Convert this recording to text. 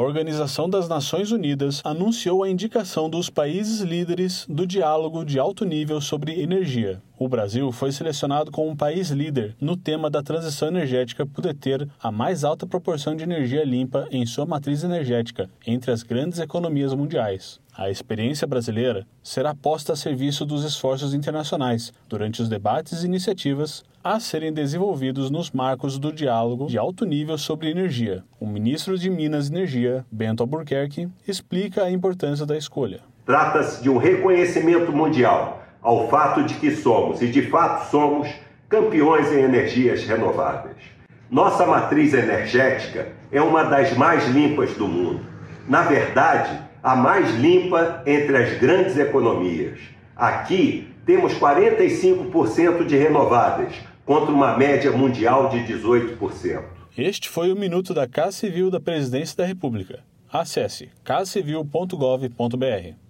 Organização das Nações Unidas anunciou a indicação dos países líderes do diálogo de alto nível sobre energia. O Brasil foi selecionado como um país líder no tema da transição energética por deter a mais alta proporção de energia limpa em sua matriz energética entre as grandes economias mundiais. A experiência brasileira será posta a serviço dos esforços internacionais durante os debates e iniciativas a serem desenvolvidos nos marcos do diálogo de alto nível sobre energia. O ministro de Minas e Energia, Bento Albuquerque, explica a importância da escolha. Trata-se de um reconhecimento mundial ao fato de que somos, e de fato somos, campeões em energias renováveis. Nossa matriz energética é uma das mais limpas do mundo. Na verdade, a mais limpa entre as grandes economias. Aqui temos 45% de renováveis, contra uma média mundial de 18%. Este foi o Minuto da Casa Civil da Presidência da República. Acesse casacivil.gov.br.